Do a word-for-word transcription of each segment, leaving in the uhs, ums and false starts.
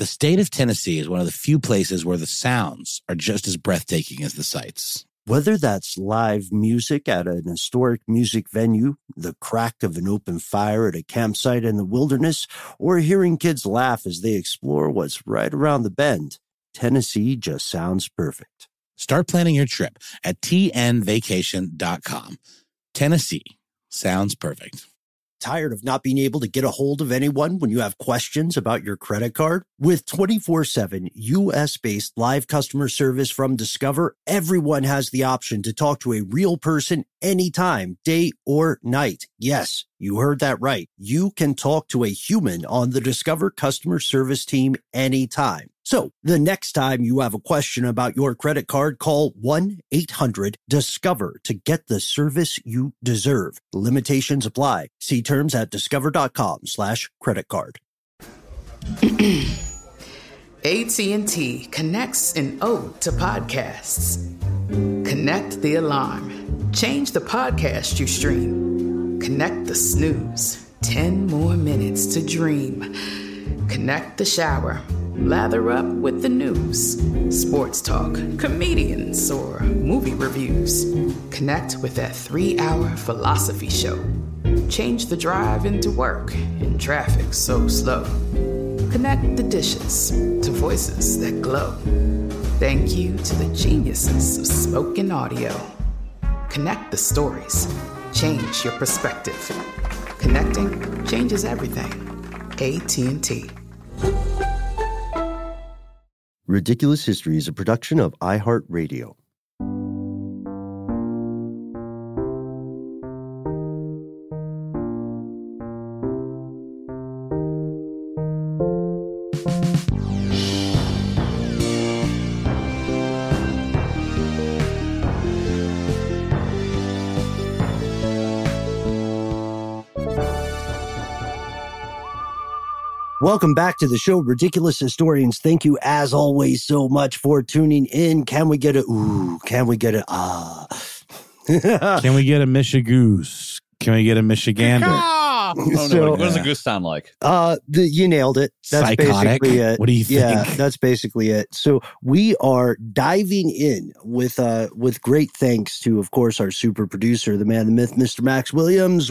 The state of Tennessee is one of the few places where the sounds are just as breathtaking as the sights. Whether that's live music at an historic music venue, the crack of an open fire at a campsite in the wilderness, or hearing kids laugh as they explore what's right around the bend, Tennessee just sounds perfect. Start planning your trip at T N vacation dot com. Tennessee sounds perfect. Tired of not being able to get a hold of anyone when you have questions about your credit card? With twenty-four seven U S-based live customer service from Discover, everyone has the option to talk to a real person anytime, day or night. Yes, you heard that right. You can talk to a human on the Discover customer service team anytime. So the next time you have a question about your credit card, call one eight hundred discover to get the service you deserve. Limitations apply. See terms at discover.com slash credit card. A T and T connects an ode to podcasts. Connect the alarm. Change the podcast you stream. Connect the snooze. Ten more minutes to dream. Connect the shower. Lather up with the news, sports talk, comedians, or movie reviews. Connect with that three-hour philosophy show. Change the drive into work in traffic so slow. Connect the dishes to voices that glow. Thank you to the geniuses of spoken audio. Connect the stories. Change your perspective. Connecting changes everything. A T and T. Ridiculous History is a production of iHeartRadio. Welcome back to the show, Ridiculous Historians. Thank you, as always, so much for tuning in. Can we get a ooh? Can we get a ah? Can we get a Michigoose? Can we get a Michigander? Oh, no. So, What does a goose sound like? Uh, the, you nailed it. That's Psychotic. basically it. What do you think? Yeah, that's basically it. So we are diving in with uh with great thanks to, of course, our super producer, the man, the myth, Mister Max Williams.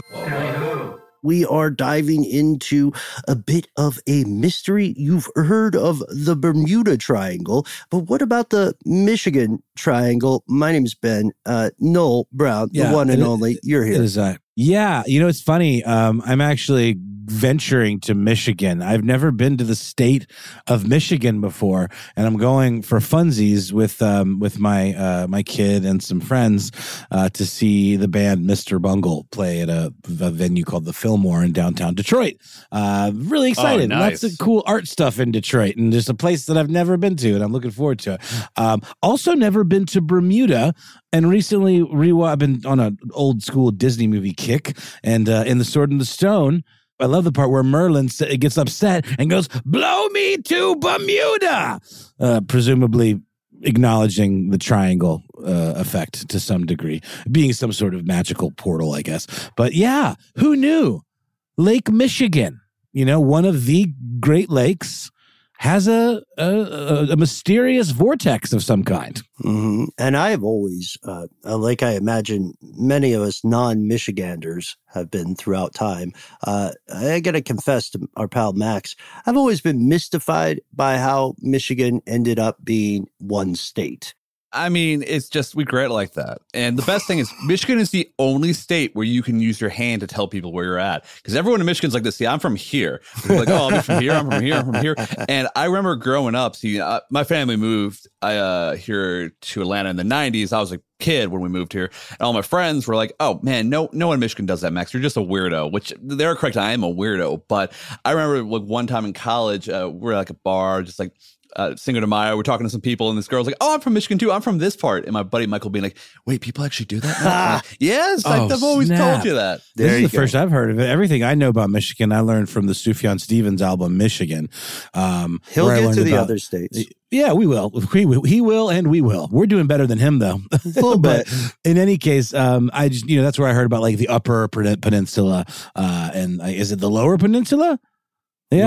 We are diving into a bit of a mystery. You've heard of the Bermuda Triangle, but what about the Michigan Triangle? My name is Ben. Uh, Noel Brown, Yeah, the one and it- only. You're It here. is, uh, yeah, you know, it's funny. Um, I'm actually venturing to Michigan. I've never been to the state of Michigan before, and I'm going for funsies with um, with my uh, my kid and some friends uh, to see the band Mister Bungle play at a, a venue called the Fillmore in downtown Detroit. Uh, really excited. Oh, nice. Lots of cool art stuff in Detroit, and just a place that I've never been to, and I'm looking forward to it. Um, also, never been to Bermuda. And recently, re- I've been on an old school Disney movie kick, and uh, in The Sword and the Stone, I love the part where Merlin gets upset and goes, "Blow me to Bermuda," uh, presumably acknowledging the triangle uh, effect to some degree, being some sort of magical portal, I guess. But yeah, who knew? Lake Michigan, you know, one of the Great Lakes, has a, a, a mysterious vortex of some kind. Mm-hmm. And I have always, uh, like I imagine many of us non-Michiganders have been throughout time, uh, I got to confess to our pal Max, I've always been mystified by how Michigan ended up being one state. I mean, it's just, we great like that. And the best thing is, Michigan is the only state where you can use your hand to tell people where you're at. Because everyone in Michigan's like this. See, I'm from here. They're like, oh, I'm from here. I'm from here. I'm from here. And I remember growing up, see, uh, my family moved I, uh, here to Atlanta in the nineties. I was a kid when we moved here. And all my friends were like, oh, man, no no one in Michigan does that, Max. You're just a weirdo, which they're correct. I am a weirdo. But I remember like one time in college, uh, we we're at like a bar, just like, Uh, Cinco de Mayo, we're talking to some people, and this girl's like, "Oh, I'm from Michigan too. I'm from this part." And my buddy Michael being like, "Wait, people actually do that?" Like, yes, Oh, I've always snap. told you that. This There is you the go. first I've heard of it. Everything I know about Michigan, I learned from the Sufjan Stevens album, Michigan. Um, He'll where I get learned to the about- other states. Yeah, we will. We will. He will, and we will. We're doing better than him, though. A little but bit. in any case, um, I just, you know, that's where I heard about like the Upper Pen- Peninsula, uh, and uh, is it the Lower Peninsula? Yeah. Mm.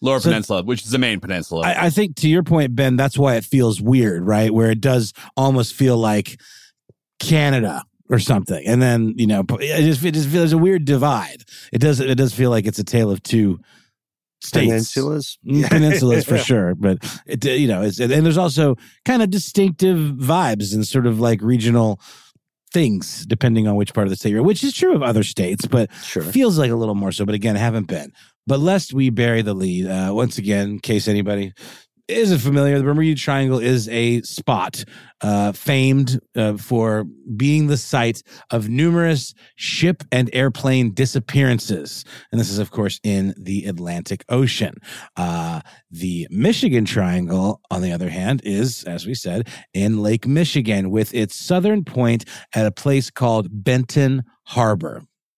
Lower So- Peninsula, which is the main peninsula. I, I think to your point, Ben, that's why it feels weird, right? Where it does almost feel like Canada or something. And then, you know, it just, it just feels a weird divide. It does, it does feel like it's a tale of two states. Peninsulas. Mm, Peninsulas for sure. But, it, you know, it's, and there's also kind of distinctive vibes and sort of like regional things depending on which part of the state you're in, which is true of other states, but Sure. feels like a little more so. But again, haven't been. But lest we bury the lead, uh, once again, in case anybody isn't familiar, the Bermuda Triangle is a spot uh, famed uh, for being the site of numerous ship and airplane disappearances. And this is, of course, in the Atlantic Ocean. Uh, the Michigan Triangle, on the other hand, is, as we said, in Lake Michigan with its southern point at a place called Benton Harbor.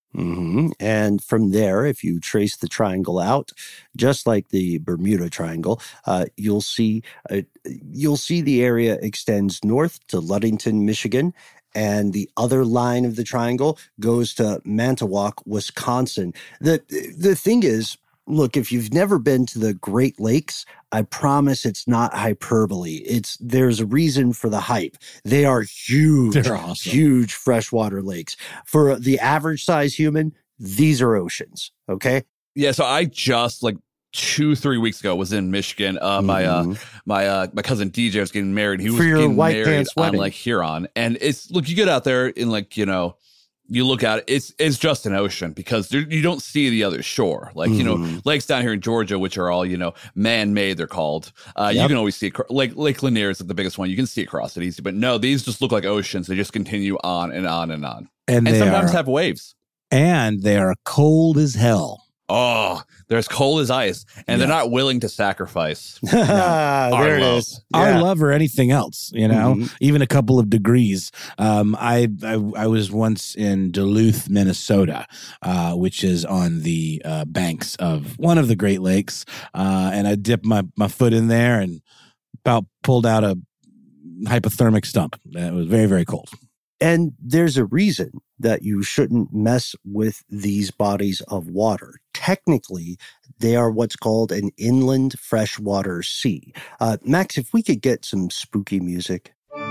hmm And from there, if you trace the triangle out, just like the Bermuda Triangle, uh, you'll see uh, you'll see the area extends north to Ludington, Michigan, and the other line of the triangle goes to Manitowoc, Wisconsin. the The thing is, look, if you've never been to the Great Lakes, I promise it's not hyperbole. It's there's a reason for the hype. They are huge, They're awesome. huge freshwater lakes. For the average size human, these are oceans. Okay. yeah, so I just like two, three weeks ago was in Michigan. Uh, my uh, Mhm. my uh, my cousin D J was getting married. He was For your getting white married pants on wedding. like Huron, and it's look, you get out there in like you know. You look at it, it's it's just an ocean because there, you don't see the other shore. Like, you know, Mhm. lakes down here in Georgia, which are all, you know, man-made, they're called. Uh, You Yep. can always see, acro- like Lake Lanier is like the biggest one. You can see across it easy. But no, these just look like oceans. They just continue on and on and on. And, And they sometimes are, have waves. and they are cold as hell. Oh, they're as cold as ice. And they're not willing to sacrifice. there Our it love. is. Our Yeah. love or anything else, you know, Mhm. even a couple of degrees. Um, I, I I was once in Duluth, Minnesota, uh, which is on the uh, banks of one of the Great Lakes, uh, and I dipped my my foot in there and about pulled out a hypothermic stump. It was very very cold. And there's a reason that you shouldn't mess with these bodies of water. Technically, they are what's called an inland freshwater sea. Uh, Max, if we could get some spooky music.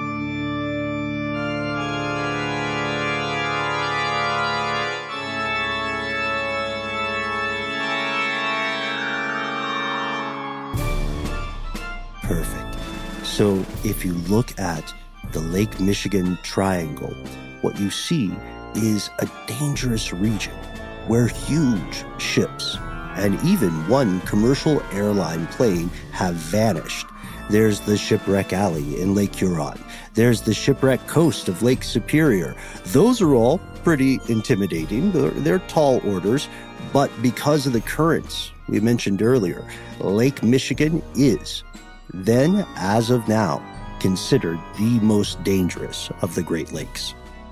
Perfect. So if you look at the Lake Michigan Triangle, what you see is a dangerous region where huge ships and even one commercial airline plane have vanished. There's the Shipwreck Alley in Lake Huron. There's the Shipwreck Coast of Lake Superior. Those are all pretty intimidating. They're, they're tall orders, but because of the currents we mentioned earlier, Lake Michigan is, then as of now, considered the most dangerous of the Great Lakes.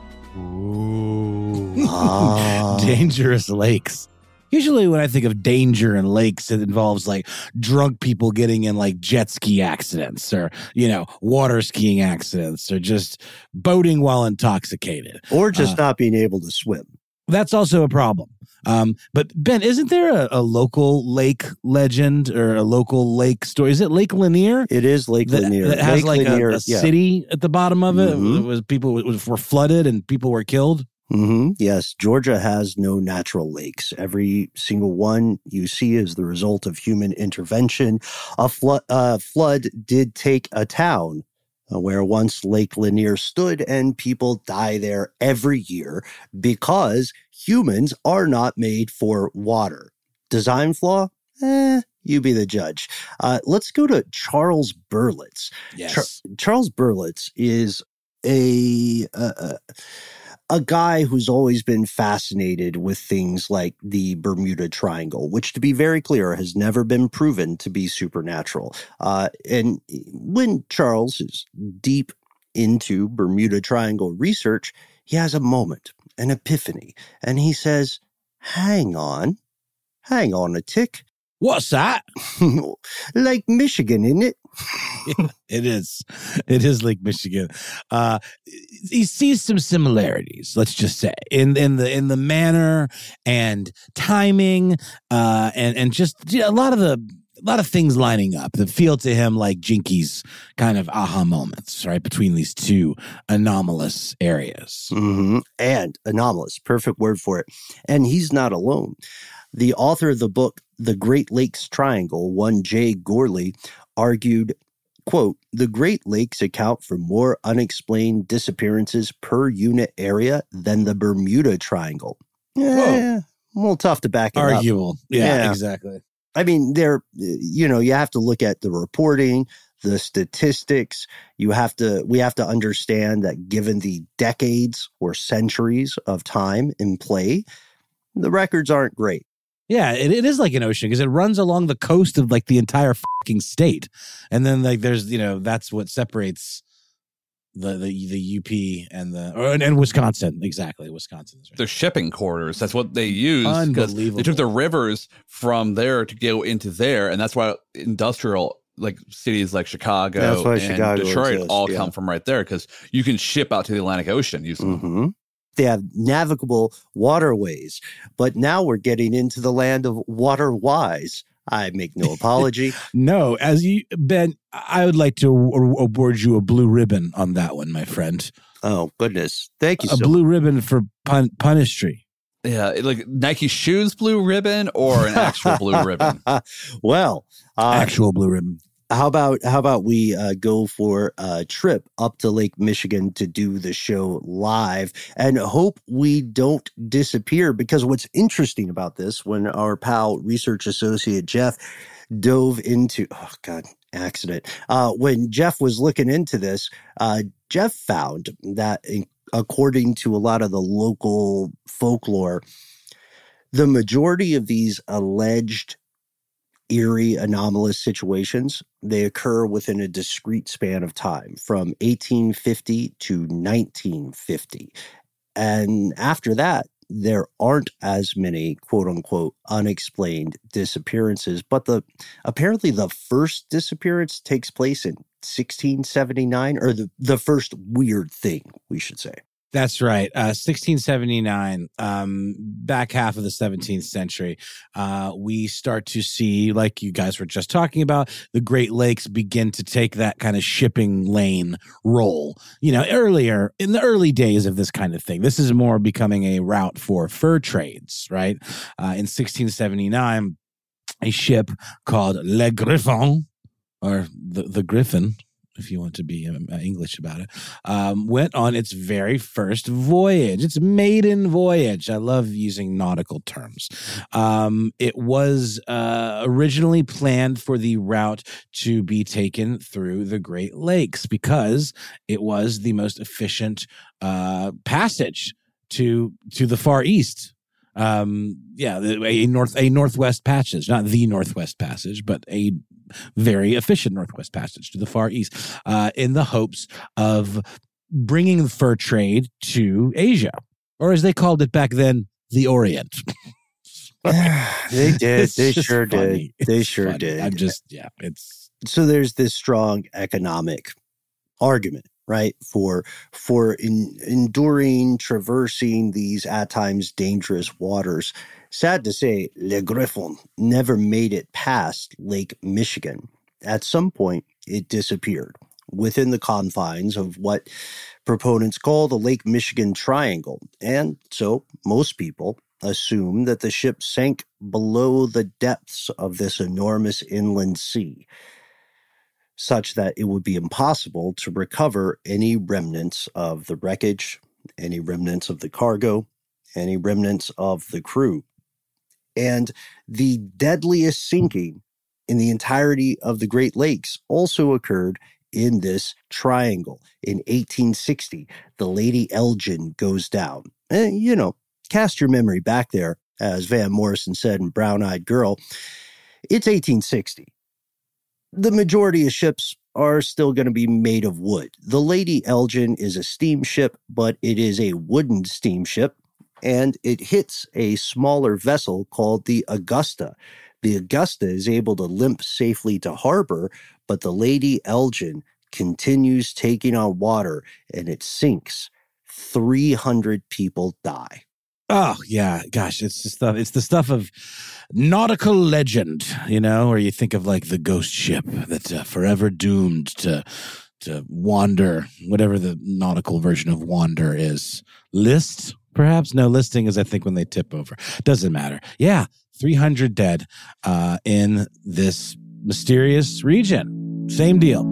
Ooh. Ah. Dangerous lakes. Usually when I think of danger in lakes, it involves like drunk people getting in like jet ski accidents or, you know, water skiing accidents or just boating while intoxicated. Or just Uh, not being able to swim. That's also a problem. Um, but Ben, isn't there a, a local lake legend or a local lake story? Is it Lake Lanier? It is Lake That, Lanier. that has Lake like Lanier, a, a yeah. city at the bottom of it. Mhm. It was people it was, were flooded and people were killed. hmm Yes, Georgia has no natural lakes. Every single one you see is the result of human intervention. A flood, uh, flood did take a town uh, where once Lake Lanier stood, and people die there every year because humans are not made for water. Design flaw? Eh, you be the judge. Uh, let's go to Charles Berlitz. Yes. Char- Charles Berlitz is a, a a guy who's always been fascinated with things like the Bermuda Triangle, which, to be very clear, has never been proven to be supernatural. Uh, and when Charles is deep into Bermuda Triangle research, he has a moment, an epiphany, and he says, hang on, hang on a tick. What's that? Like Michigan, isn't it? It is. It is Lake Michigan. Uh, he sees some similarities, let's just say, in in the in the manner and timing, uh, and and just you know, a lot of the lot of things lining up that feel to him like Jinky's kind of aha moments, right, between these two anomalous areas. Mm-hmm. And anomalous, perfect word for it. And he's not alone. The author of the book, The Great Lakes Triangle, one Jay Gorley, argued, quote, the Great Lakes account for more unexplained disappearances per unit area than the Bermuda Triangle. Yeah, a little tough to back it up. Arguable. Yeah, Yeah. exactly. I mean, there, you know, you have to look at the reporting, the statistics. You have to, we have to understand that given the decades or centuries of time in play, the records aren't great. Yeah, it, it is like an ocean because it runs along the coast of like the entire fucking state. And then like there's, you know, that's what separates the the, the U P and the, or, and, and Wisconsin. Exactly. Wisconsin. Is right. They're shipping corridors. That's what they use. Unbelievable. They took the rivers from there to go into there. And that's why industrial like cities like Chicago That's why and Chicago Detroit exists, all yeah. come from right there because you can ship out to the Atlantic Ocean using them. Mm-hmm. They have navigable waterways, but now we're getting into the land of water-wise. I make no apology. No, as you, Ben, I would like to award you a blue ribbon on that one, my friend. Oh, goodness. Thank you A so blue ribbon for pun- punistry. Yeah, like Nike shoes blue ribbon or an actual blue ribbon. Well, uh, Actual blue ribbon. How about how about we uh, go for a trip up to Lake Michigan to do the show live and hope we don't disappear? Because what's interesting about this, when our pal research associate Jeff dove into, oh God, accident. Uh, when Jeff was looking into this, uh, Jeff found that in, according to a lot of the local folklore, the majority of these alleged eerie, anomalous situations, they occur within a discrete span of time from eighteen fifty to nineteen fifty. And after that, there aren't as many quote unquote unexplained disappearances. But the apparently the first disappearance takes place in sixteen seventy-nine, or the, the first weird thing, we should say. That's right. Uh, sixteen seventy-nine, um, back half of the seventeenth century, uh, we start to see, like you guys were just talking about, the Great Lakes begin to take that kind of shipping lane role. You know, earlier, in the early days of this kind of thing, this is more becoming a route for fur trades, right? Uh, in sixteen seventy-nine, a ship called Le Griffon, or the, the Griffin, if you want to be um, English about it, um, went on its very first voyage, its maiden voyage. I love using nautical terms. Um, it was uh, originally planned for the route to be taken through the Great Lakes because it was the most efficient uh, passage to to the Far East. Um, yeah, a north a Northwest Passage, not the Northwest Passage, but a very efficient Northwest Passage to the Far East, uh, in the hopes of bringing the fur trade to Asia, or as they called it back then, the Orient. They did. It's They just sure funny. did. They It's sure funny. did. I'm just, yeah, it's So there's this strong economic argument, right, for for in, enduring, traversing these at times dangerous waters. Sad to say, Le Griffon never made it past Lake Michigan. At some point, it disappeared within the confines of what proponents call the Lake Michigan Triangle. And so most people assume that the ship sank below the depths of this enormous inland sea, such that it would be impossible to recover any remnants of the wreckage, any remnants of the cargo, any remnants of the crew. And the deadliest sinking in the entirety of the Great Lakes also occurred in this triangle. In eighteen sixty, the Lady Elgin goes down. And, you know, cast your memory back there, as Van Morrison said in Brown Eyed Girl. It's eighteen sixty. The majority of ships are still going to be made of wood. The Lady Elgin is a steamship, but it is a wooden steamship, and it hits a smaller vessel called the Augusta. The Augusta is able to limp safely to harbor, but the Lady Elgin continues taking on water, and it sinks. three hundred people die. Oh, yeah. Gosh, it's the stuff. It's the stuff of nautical legend, you know, or you think of like the ghost ship that's uh, forever doomed to to wander, whatever the nautical version of wander is. List, perhaps? No, listing is, I think, when they tip over. Doesn't matter. Yeah, three hundred dead uh, in this mysterious region. Same deal.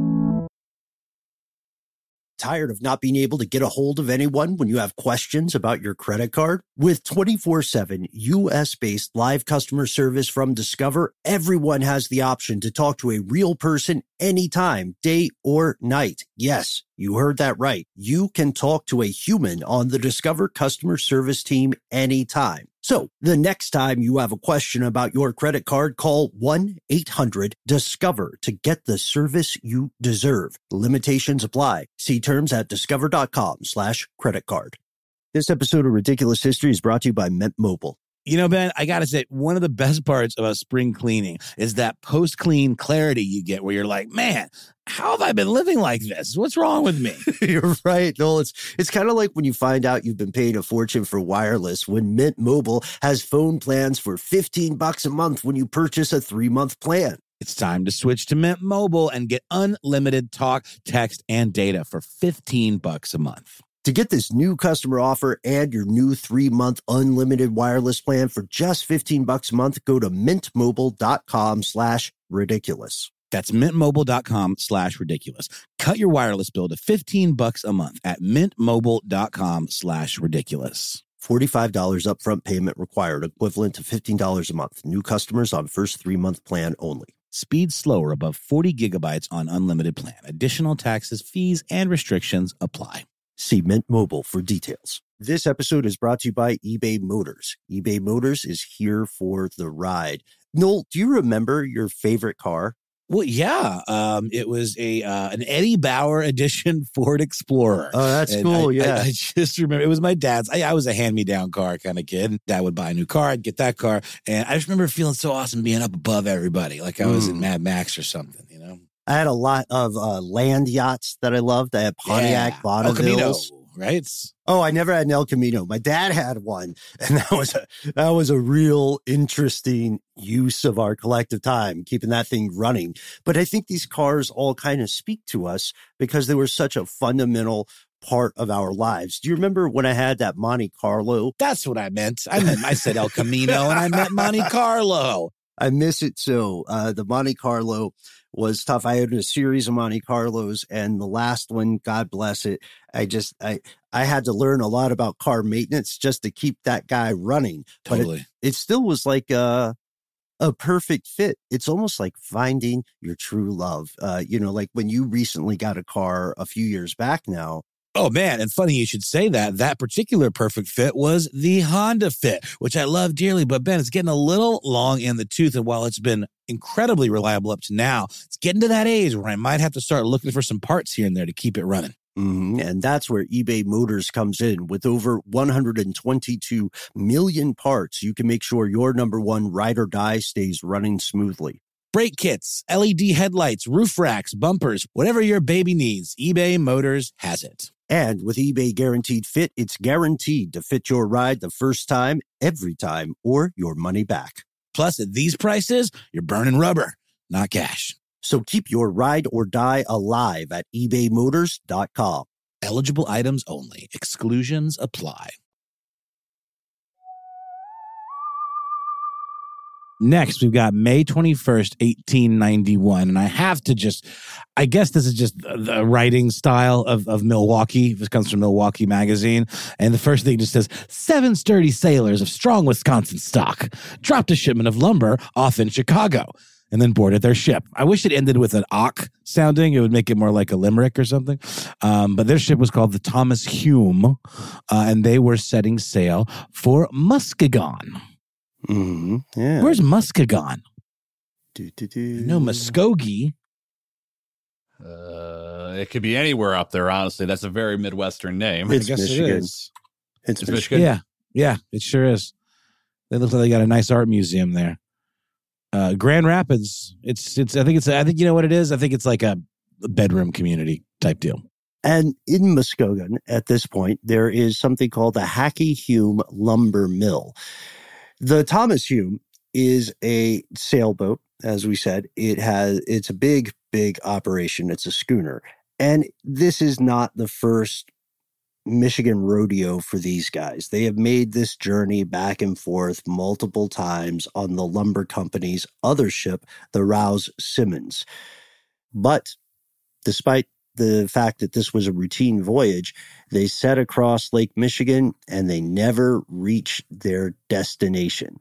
Tired of not being able to get a hold of anyone when you have questions about your credit card? With twenty-four seven U S-based live customer service from Discover, everyone has the option to talk to a real person anytime, day or night. Yes, you heard that right. You can talk to a human on the Discover customer service team anytime. So the next time you have a question about your credit card, call one eight hundred discover to get the service you deserve. Limitations apply. See terms at discover.com slash credit card. This episode of Ridiculous History is brought to you by Mint Mobile. You know, Ben, I got to say, one of the best parts about spring cleaning is that post-clean clarity you get where you're like, man, how have I been living like this? What's wrong with me? You're right, Noel. It's, it's kind of like when you find out you've been paying a fortune for wireless when Mint Mobile has phone plans for fifteen bucks a month when you purchase a three-month plan. It's time to switch to Mint Mobile and get unlimited talk, text, and data for fifteen bucks a month. To get this new customer offer and your new three-month unlimited wireless plan for just fifteen bucks a month, go to mintmobile.com slash ridiculous. That's mintmobile.com slash ridiculous. Cut your wireless bill to fifteen bucks a month at mintmobile.com slash ridiculous. forty-five dollars upfront payment required, equivalent to fifteen dollars a month. New customers on first three-month plan only. Speed slower above forty gigabytes on unlimited plan. Additional taxes, fees, and restrictions apply. See Mint Mobile for details. This episode is brought to you by eBay Motors. eBay Motors is here for the ride. Noel, do you remember your favorite car? Well, yeah, um, it was a uh, an Eddie Bauer edition Ford Explorer. Oh, that's and cool, I, yeah. I, I just remember, it was my dad's. I, I was a hand-me-down car kind of kid. Dad would buy a new car, I'd get that car. And I just remember feeling so awesome being up above everybody, like I was mm. in Mad Max or something, you know? I had a lot of uh, land yachts that I loved. I had Pontiac yeah. Bonnevilles. Right? Oh, I never had an El Camino. My dad had one, and that was a that was a real interesting use of our collective time, keeping that thing running. But I think these cars all kind of speak to us because they were such a fundamental part of our lives. Do you remember when I had that Monte Carlo? That's what I meant. I meant I said El Camino, and I meant Monte Carlo. I miss it so. Uh, the Monte Carlo was tough. I had a series of Monte Carlos, and the last one, God bless it, I just I I had to learn a lot about car maintenance just to keep that guy running. Totally. But it, it still was like a a perfect fit. It's almost like finding your true love. Uh, you know, like when you recently got a car a few years back now. Oh, man. And funny you should say that. That particular perfect fit was the Honda Fit, which I love dearly. But, Ben, it's getting a little long in the tooth. And while it's been incredibly reliable up to now, it's getting to that age where I might have to start looking for some parts here and there to keep it running. Mm-hmm. And that's where eBay Motors comes in. With over one hundred twenty-two million parts, you can make sure your number one ride or die stays running smoothly. Brake kits, L E D headlights, roof racks, bumpers, whatever your baby needs, eBay Motors has it. And with eBay Guaranteed Fit, it's guaranteed to fit your ride the first time, every time, or your money back. Plus, at these prices, you're burning rubber, not cash. So keep your ride or die alive at ebay motors dot com. Eligible items only. Exclusions apply. Next, we've got May twenty-first, eighteen ninety-one. And I have to just, I guess this is just the writing style of, of Milwaukee. This comes from Milwaukee Magazine. And the first thing just says, seven sturdy sailors of strong Wisconsin stock dropped a shipment of lumber off in Chicago and then boarded their ship. I wish it ended with an "ock" sounding. It would make it more like a limerick or something. Um, but their ship was called the Thomas Hume, uh, and they were setting sail for Muskegon. Mm-hmm. Yeah. Where's Muskegon? Do, do, do. No, Muskogee. Uh, it could be anywhere up there, honestly. That's a very Midwestern name. It's I guess Michigan. It is. It's, It's Michigan. Michigan. Yeah, yeah, it sure is. They look like they got a nice art museum there. Uh, Grand Rapids. It's it's. I think it's. I think you know what it is. I think it's like a bedroom community type deal. And in Muskegon, at this point, there is something called the Hackey Hume Lumber Mill. The Thomas Hume is a sailboat, as we said. It has, it's a big, big operation. It's a schooner. And this is not the first Michigan rodeo for these guys. They have made this journey back and forth multiple times on the lumber company's other ship, the Rouse Simmons. But despite the fact that this was a routine voyage, they set across Lake Michigan and they never reached their destination.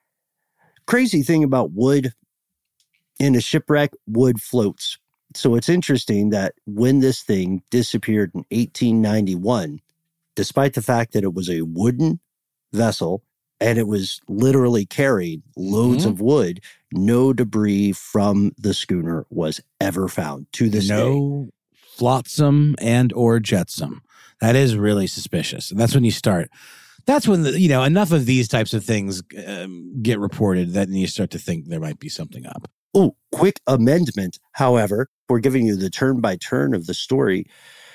Crazy thing about wood, in a shipwreck, wood floats. So it's interesting that when this thing disappeared in eighteen ninety-one, despite the fact that it was a wooden vessel and it was literally carrying loads mm-hmm. of wood, no debris from the schooner was ever found to this no day. No flotsam and or jetsam. That is really suspicious. And that's when you start. That's when, the, you know, enough of these types of things um, get reported that you start to think there might be something up. Oh, quick amendment, however. We're giving you the turn-by-turn of the story.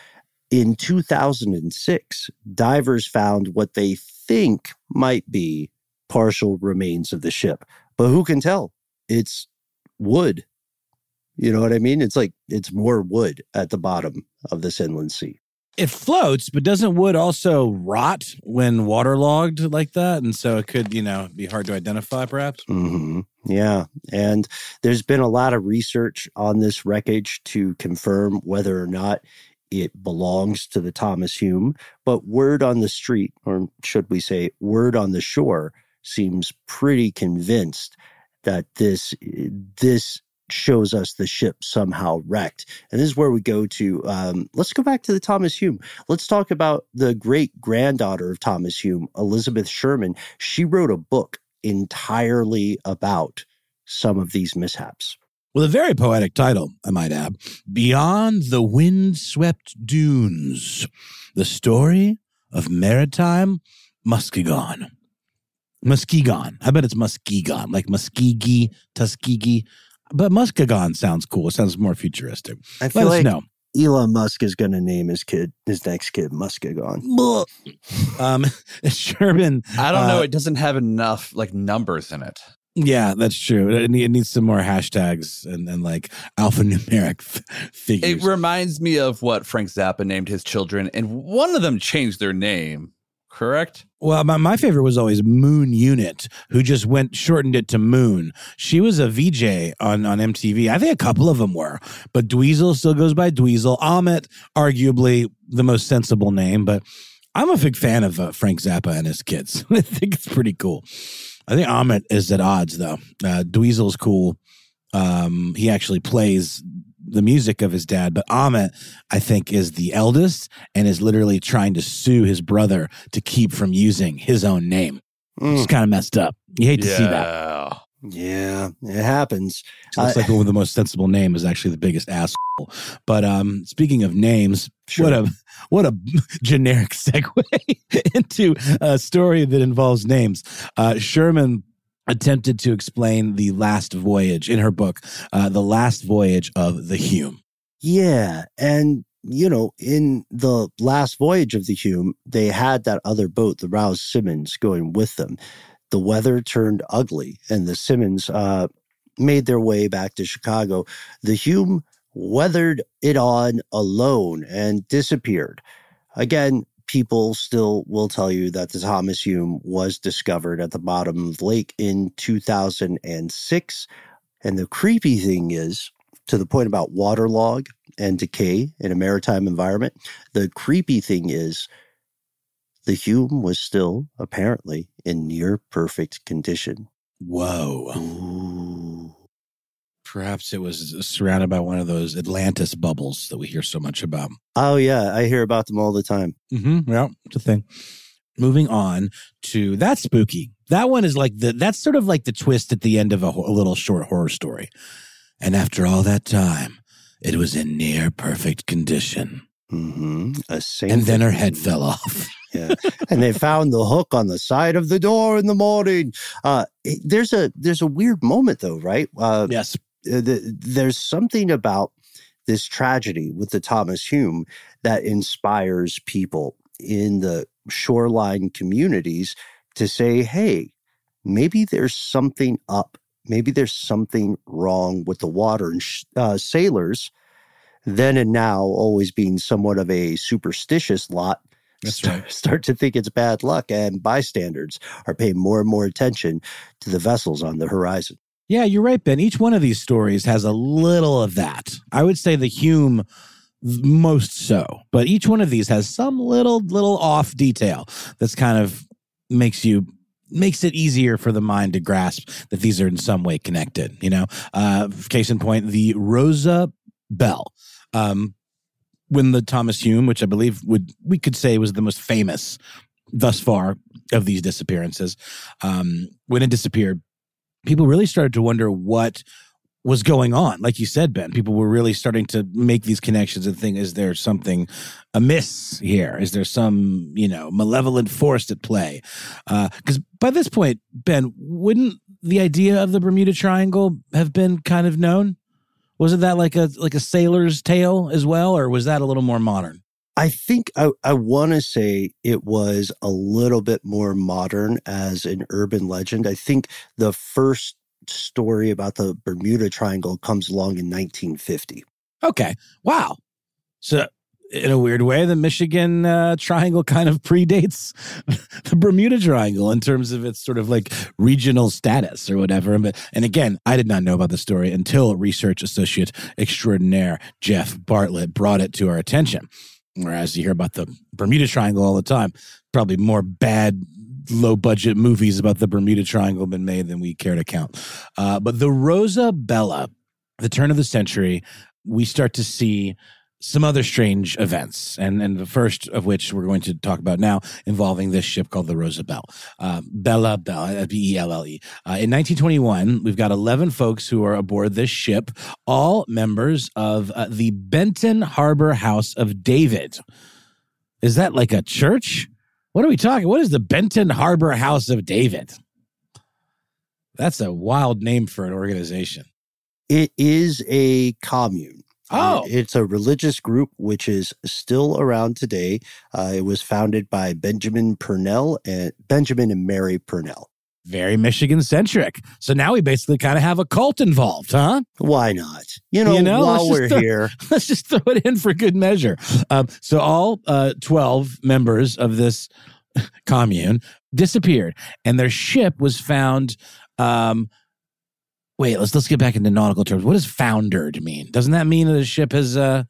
In two thousand six, divers found what they think might be partial remains of the ship. But who can tell? It's wood. You know what I mean? It's like, it's more wood at the bottom of this inland sea. It floats, but doesn't wood also rot when waterlogged like that? And so it could, you know, be hard to identify, perhaps? Mm-hmm. Yeah. And there's been a lot of research on this wreckage to confirm whether or not it belongs to the Thomas Hume. But word on the street, or should we say word on the shore, seems pretty convinced that this this shows us the ship somehow wrecked. And this is where we go to, um, let's go back to the Thomas Hume. Let's talk about the great-granddaughter of Thomas Hume, Elizabeth Sherman. She wrote a book entirely about some of these mishaps. With a very poetic title, I might add. Beyond the Wind-Swept Dunes, the story of maritime Muskegon. Muskegon. I bet it's Muskegon, like Muskegee, Tuskegee. But Muskegon sounds cool. It sounds more futuristic. I feel Let like us know. Elon Musk is going to name his kid, his next kid, Muskegon. um, Sherman. I don't know. Uh, it doesn't have enough like numbers in it. Yeah, that's true. It, it needs some more hashtags and, and like alphanumeric f- figures. It reminds me of what Frank Zappa named his children, and one of them changed their name. Correct? Well, my, my favorite was always Moon Unit, who just went, shortened it to Moon. She was a V J on, on M T V. I think a couple of them were, but Dweezil still goes by Dweezil. Ahmet, arguably the most sensible name, but I'm a big fan of uh, Frank Zappa and his kids. I think it's pretty cool. I think Ahmet is at odds, though. Uh, Dweezil's cool. Um, he actually plays the music of his dad, but Ahmet, I think, is the eldest and is literally trying to sue his brother to keep from using his own name. Mm. It's kind of messed up. You hate to yeah. see that. Yeah, it happens. It looks uh, like the most sensible name is actually the biggest asshole. But um, speaking of names, sure. what a what a generic segue into a story that involves names. Uh, Sherman attempted to explain the last voyage in her book, uh, The Last Voyage of the Hume. Yeah. And, you know, in the last voyage of the Hume, they had that other boat, the Rouse Simmons, going with them. The weather turned ugly, and the Simmons uh, made their way back to Chicago. The Hume weathered it on alone and disappeared. Again, people still will tell you that the Thomas Hume was discovered at the bottom of the lake in two thousand six. And the creepy thing is, to the point about waterlog and decay in a maritime environment, the creepy thing is the Hume was still apparently in near perfect condition. Whoa. Ooh. Perhaps it was surrounded by one of those Atlantis bubbles that we hear so much about. Oh, yeah. I hear about them all the time. Mm-hmm. Yeah, it's a thing. Moving on to That's Spooky. That one is like the, that's sort of like the twist at the end of a, a little short horror story. And after all that time, it was in near perfect condition. Mm-hmm. A and then her head fell off. Yeah. And they found the hook on the side of the door in the morning. Uh, there's a, there's a weird moment though, right? Uh, yes. The, there's something about this tragedy with the Thomas Hume that inspires people in the shoreline communities to say, hey, maybe there's something up. Maybe there's something wrong with the water. And uh, sailors, then and now, always being somewhat of a superstitious lot, That's start, right. start to think it's bad luck, and bystanders are paying more and more attention to the vessels on the horizon. Yeah, you're right, Ben. Each one of these stories has a little of that. I would say the Hume most so, but each one of these has some little, little off detail that's kind of makes you makes it easier for the mind to grasp that these are in some way connected. You know, uh, case in point, the Rosa Bell. Um, when the Thomas Hume, which I believe would we could say was the most famous thus far of these disappearances, um, when it disappeared, people really started to wonder what was going on. Like you said, Ben, people were really starting to make these connections and think, is there something amiss here? Is there some, you know, malevolent force at play? Because uh, by this point, Ben, wouldn't the idea of the Bermuda Triangle have been kind of known? Wasn't that like a like a sailor's tale as well, or was that a little more modern? I think I, I want to say it was a little bit more modern as an urban legend. I think the first story about the Bermuda Triangle comes along in nineteen fifty. Okay. Wow. So in a weird way, the Michigan uh, Triangle kind of predates the Bermuda Triangle in terms of its sort of like regional status or whatever. But, and again, I did not know about the story until research associate extraordinaire Jeff Bartlett brought it to our attention. Whereas you hear about the Bermuda Triangle all the time, probably more bad, low-budget movies about the Bermuda Triangle have been made than we care to count. Uh, but the Rosa Bella, the turn of the century, we start to see some other strange events, and, and the first of which we're going to talk about now involving this ship called the Rosa Bell. Uh, Bella Bell, B E L L E. Uh, in nineteen twenty-one, we've got eleven folks who are aboard this ship, all members of uh, the Benton Harbor House of David. Is that like a church? What are we talking? What is the Benton Harbor House of David? That's a wild name for an organization. It is a commune. Oh. It's a religious group which is still around today. Uh, it was founded by Benjamin Purnell and Benjamin and Mary Purnell. Very Michigan-centric. So now we basically kind of have a cult involved, huh? Why not? You know, You know, while let's we're just throw- here. Let's just throw it in for good measure. Um, so all uh, twelve members of this commune disappeared, and their ship was found. Um, wait, let's let's get back into nautical terms. What does foundered mean? Doesn't that mean that the ship has uh,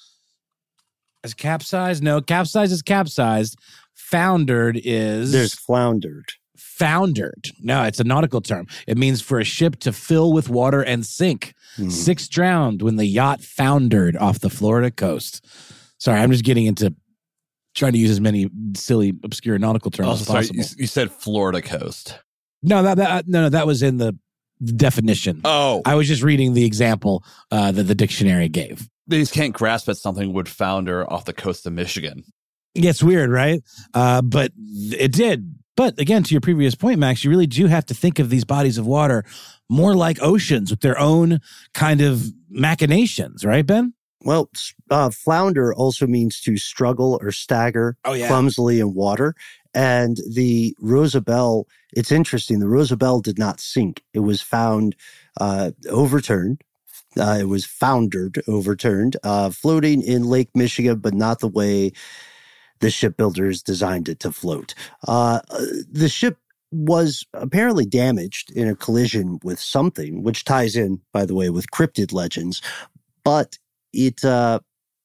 has capsized? No, capsized is capsized. Foundered is There's floundered. foundered. No, it's a nautical term. It means for a ship to fill with water and sink. Mhm. Six drowned when the yacht foundered off the Florida coast. Sorry, I'm just getting into trying to use as many silly, obscure nautical terms Oh, as sorry, possible. you, you said Florida coast. No, that, that no, no, that was in the definition. Oh, I was just reading the example uh, that the dictionary gave. they just can't grasp that something would founder off the coast of Michigan. It's weird, right? Uh, but it did. But again, to your previous point, Max, you really do have to think of these bodies of water more like oceans with their own kind of machinations, right, Ben? Well, uh, flounder also means to struggle or stagger Oh, yeah. clumsily in water. And the Rosa Bell, it's interesting. The Rosa Bell did not sink. It was found uh, overturned. Uh, it was foundered, overturned, uh, floating in Lake Michigan, but not the way the shipbuilders designed it to float. Uh, the ship was apparently damaged in a collision with something, which ties in, by the way, with cryptid legends. But it, uh,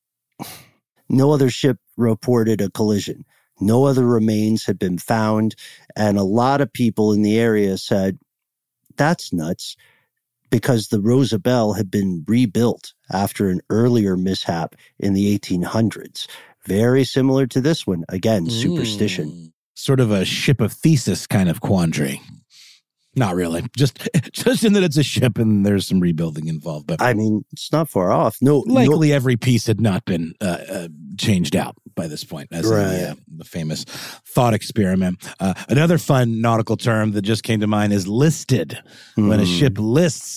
no other ship reported a collision. No other remains had been found. And a lot of people in the area said, that's nuts, because the Rosa Bell had been rebuilt after an earlier mishap in the eighteen hundreds. Very similar to this one. Again, superstition. Mm. Sort of a ship of Theseus kind of quandary. Not really. Just just in that it's a ship and there's some rebuilding involved. But I mean, it's not far off. No, likely no, every piece had not been uh, uh, changed out by this point, as Right. in the, uh, the famous thought experiment. Uh, another fun nautical term that just came to mind is listed. When a Mm. ship lists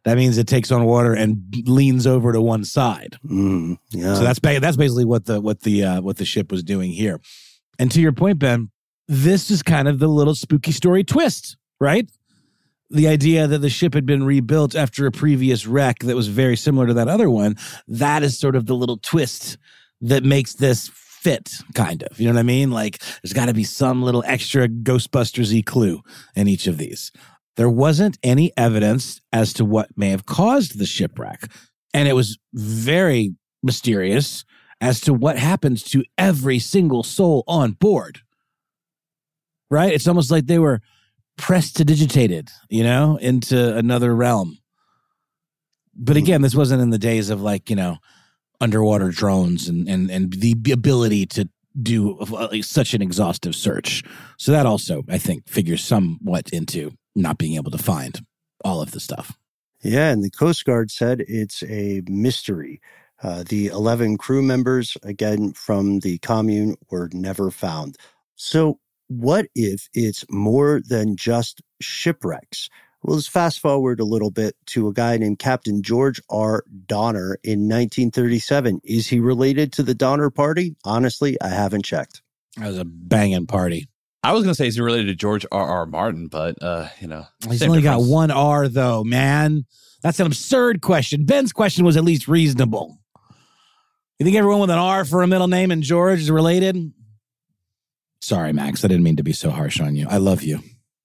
that means it takes on water and leans over to one side. Mm, yeah. So that's ba- that's basically what the what the uh, what the ship was doing here. And to your point, Ben, this is kind of the little spooky story twist, right? The idea that the ship had been rebuilt after a previous wreck that was very similar to that other one. That is sort of the little twist that makes this fit, kind of. You know what I mean? Like, there's got to be some little extra Ghostbusters-y clue in each of these. There wasn't any evidence as to what may have caused the shipwreck. And it was very mysterious as to what happens to every single soul on board. Right? It's almost like they were prestidigitated, you know, into another realm. But again, this wasn't in the days of, like, you know, underwater drones and, and, and the ability to do such an exhaustive search. So that also, I think, figures somewhat into not being able to find all of the stuff. Yeah, and the Coast Guard said it's a mystery. Uh, the eleven crew members, again, from the commune were never found. So what if it's more than just shipwrecks? Well, let's fast forward a little bit to a guy named Captain George R. Donner in nineteen thirty-seven. Is he related to the Donner Party? Honestly, I haven't checked. That was a banging party. I was going to say he's related to George R. R. Martin, but, uh, you know. He's only difference. got one R, though, man. That's an absurd question. Ben's question was at least reasonable. You think everyone with an R for a middle name and George is related? Sorry, Max. I didn't mean to be so harsh on you. I love you.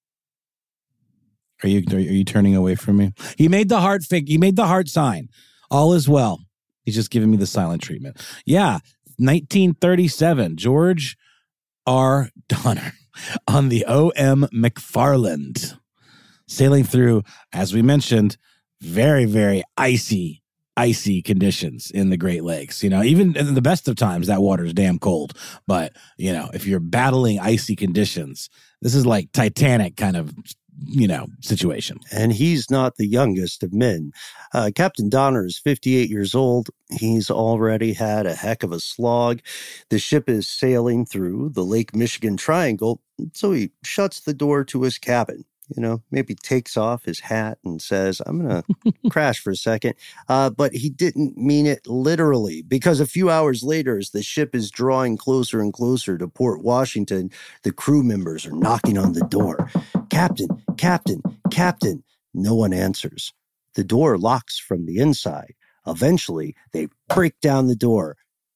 Are you are you turning away from me? He made the heart fig. He made the heart sign. All is well. He's just giving me the silent treatment. Yeah, nineteen thirty-seven. George R. Donner on the O M McFarland, sailing through, as we mentioned, very, very icy, icy conditions in the Great Lakes. You know, even in the best of times, that water is damn cold. But, you know, if you're battling icy conditions, this is like Titanic kind of, you know, situation. And he's not the youngest of men. Uh, Captain Donner is fifty-eight years old. He's already had a heck of a slog. The ship is sailing through the Lake Michigan Triangle, so he shuts the door to his cabin. You know, maybe takes off his hat and says, I'm going to crash for a second. Uh, but he didn't mean it literally, because a few hours later, as the ship is drawing closer and closer to Port Washington, the crew members are knocking on the door. Captain, Captain, Captain. No one answers. The door locks from the inside. Eventually, they break down the door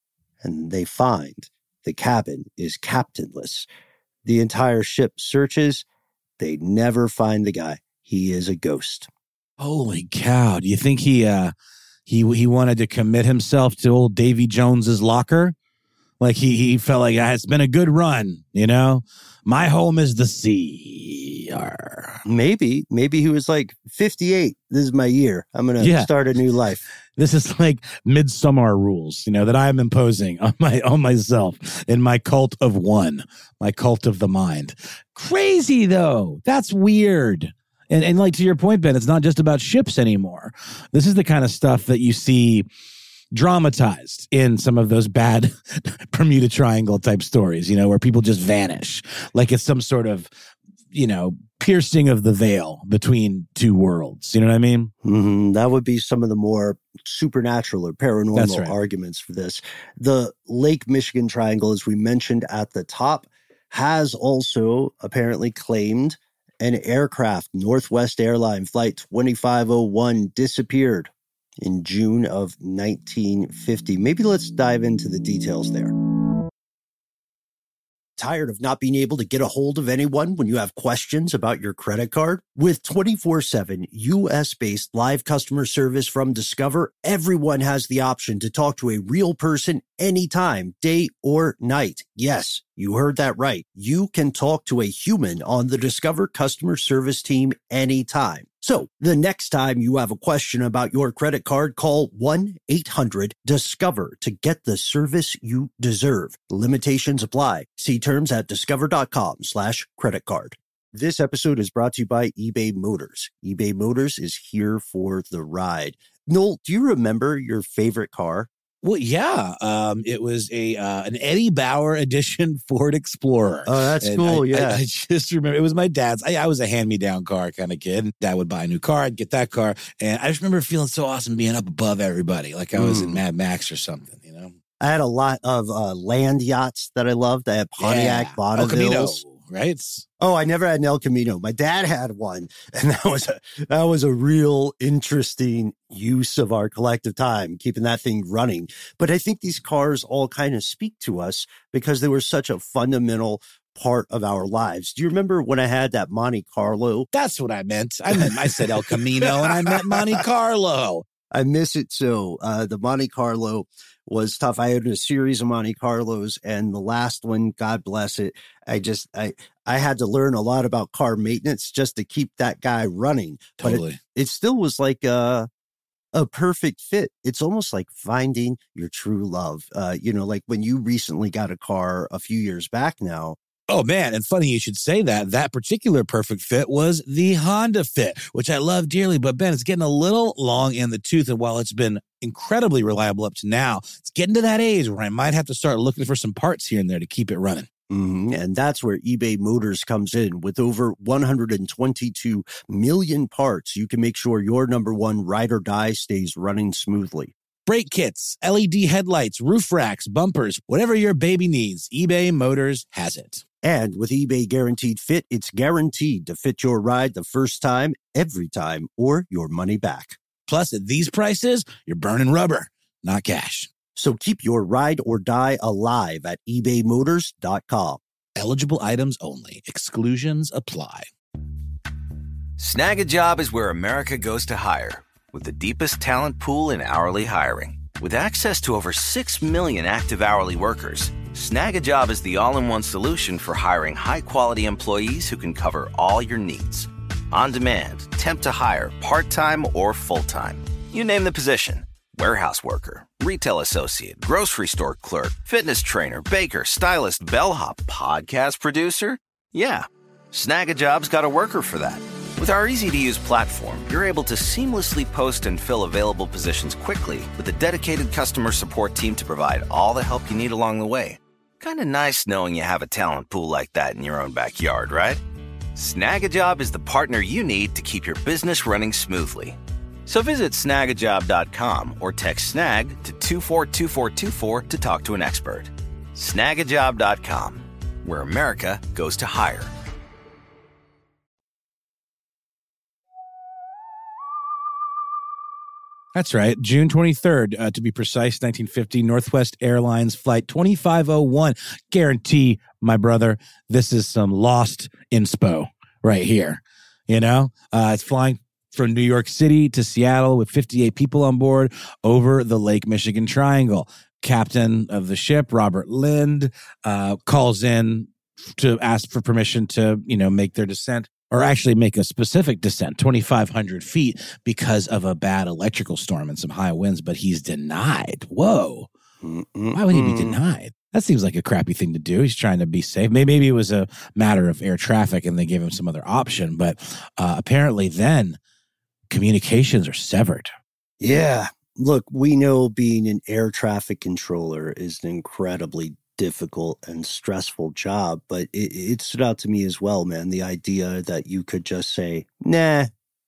and they find the cabin is captainless. The entire ship searches. They never find the guy. He is a ghost. Holy cow. Do you think he uh he he wanted to commit himself to old Davy Jones's locker? Like he he felt like, ah, it's been a good run, you know? My home is the sea. Arr. Maybe. Maybe he was like, fifty-eight. This is my year. I'm going to Yeah. start a new life. This is like Midsommar rules, you know, that I'm imposing on my on myself in my cult of one, my cult of the mind. Crazy, though. That's weird. And and like to your point, Ben, it's not just about ships anymore. This is the kind of stuff that you see dramatized in some of those bad Bermuda Triangle type stories, you know, where people just vanish. Like it's some sort of, you know, piercing of the veil between two worlds. You know what I mean? Mm-hmm. That would be some of the more supernatural or paranormal That's right. arguments for this. The Lake Michigan Triangle, as we mentioned at the top, has also apparently claimed an aircraft, Northwest Airline Flight twenty-five oh one, disappeared in June of nineteen fifty. Maybe let's dive into the details there. Tired of not being able to get a hold of anyone when you have questions about your credit card? With twenty-four seven U S-based live customer service from Discover, everyone has the option to talk to a real person anytime, day or night. Yes, you heard that right. You can talk to a human on the Discover customer service team anytime. So the next time you have a question about your credit card, call one eight hundred discover to get the service you deserve. Limitations apply. See terms at discover.com slash credit card. This episode is brought to you by eBay Motors. eBay Motors is here for the ride. Noel, do you remember your favorite car? Well, yeah, um, it was a uh, an Eddie Bauer edition Ford Explorer. Oh, that's And cool. I, yeah. I, I just remember it was my dad's. I, I was a hand-me-down car kind of kid. Dad would buy a new car, I'd get that car. And I just remember feeling so awesome being up above everybody, like I was Mm. in Mad Max or something, you know? I had a lot of uh, land yachts that I loved. I had Pontiac Yeah. El Camino, Bonnevilles. right? Oh, I never had an El Camino. My dad had one, and that was a that was a real interesting use of our collective time, keeping that thing running. But I think these cars all kind of speak to us because they were such a fundamental part of our lives. Do you remember when I had that Monte Carlo? That's what I meant. I meant I said El Camino and I meant Monte Carlo. I miss it so. Uh, the Monte Carlo was tough. I had a series of Monte Carlos, and the last one, God bless it, I just I I had to learn a lot about car maintenance just to keep that guy running. Totally. But it, it still was like a a perfect fit. It's almost like finding your true love. Uh, you know, like when you recently got a car a few years back now. Oh, man. And funny you should say that. That particular perfect fit was the Honda Fit, which I love dearly. But, Ben, it's getting a little long in the tooth. And while it's been incredibly reliable up to now, it's getting to that age where I might have to start looking for some parts here and there to keep it running. Mm-hmm. And that's where eBay Motors comes in. With over one hundred twenty-two million parts, you can make sure your number one ride or die stays running smoothly. Brake kits, L E D headlights, roof racks, bumpers, whatever your baby needs, eBay Motors has it. And with eBay Guaranteed Fit, it's guaranteed to fit your ride the first time, every time, or your money back. Plus, at these prices, you're burning rubber, not cash. So keep your ride or die alive at ebay motors dot com. Eligible items only. Exclusions apply. Snag a Job is where America goes to hire, with the deepest talent pool in hourly hiring. With access to over six million active hourly workers, Snag a Job is the all-in-one solution for hiring high-quality employees who can cover all your needs. On demand, temp to hire, part-time or full-time. You name the position. Warehouse worker, retail associate, grocery store clerk, fitness trainer, baker, stylist, bellhop, podcast producer. Yeah, Snag a Job's got a worker for that. With our easy-to-use platform, you're able to seamlessly post and fill available positions quickly with a dedicated customer support team to provide all the help you need along the way. Kind of nice knowing you have a talent pool like that in your own backyard, right? Snag a Job is the partner you need to keep your business running smoothly. So visit snag a job dot com or text snag to two four two four two four to talk to an expert. snag a job dot com, where America goes to hire. That's right. June twenty-third, uh, to be precise, nineteen fifty, Northwest Airlines Flight twenty-five oh one. Guarantee, my brother, this is some lost inspo right here. You know, uh, it's flying from New York City to Seattle with fifty-eight people on board over the Lake Michigan Triangle. Captain of the ship, Robert Lind, uh, calls in to ask for permission to, you know, make their descent, or actually make a specific descent, twenty-five hundred feet, because of a bad electrical storm and some high winds, but he's denied. Whoa. Mm-mm-mm. Why would he be denied? That seems like a crappy thing to do. He's trying to be safe. Maybe, maybe it was a matter of air traffic and they gave him some other option, but uh, apparently then communications are severed. Yeah. Look, we know being an air traffic controller is an incredibly difficult and stressful job, but it, it stood out to me as well, man. The idea that you could just say, nah.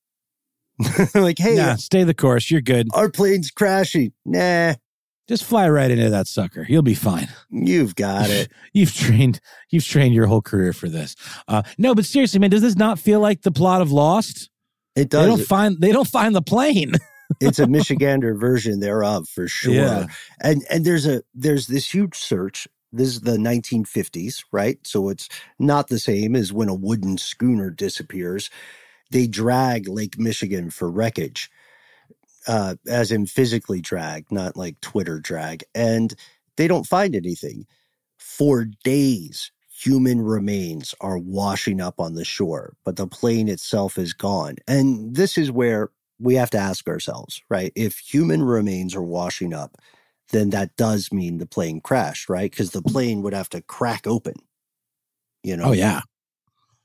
Like, hey, Nah, stay the course. You're good. our plane's crashing. Nah, Just fly right into that sucker. You'll be fine. you've got it. You've trained, you've trained your whole career for this. Uh, no, but seriously, man, does this not feel like the plot of Lost? It They don't does. find, they don't find the plane. It's a Michigander version thereof for sure. Yeah. And and there's a there's this huge search. This is the nineteen fifties, right? So it's not the same as when a wooden schooner disappears. They drag Lake Michigan for wreckage, uh, as in physically drag, not like Twitter drag. And they don't find anything. For days, human remains are washing up on the shore, but the plane itself is gone. And this is where we have to ask ourselves, right? If human remains are washing up, then that does mean the plane crashed, right? Because the plane would have to crack open, you know? Oh, yeah.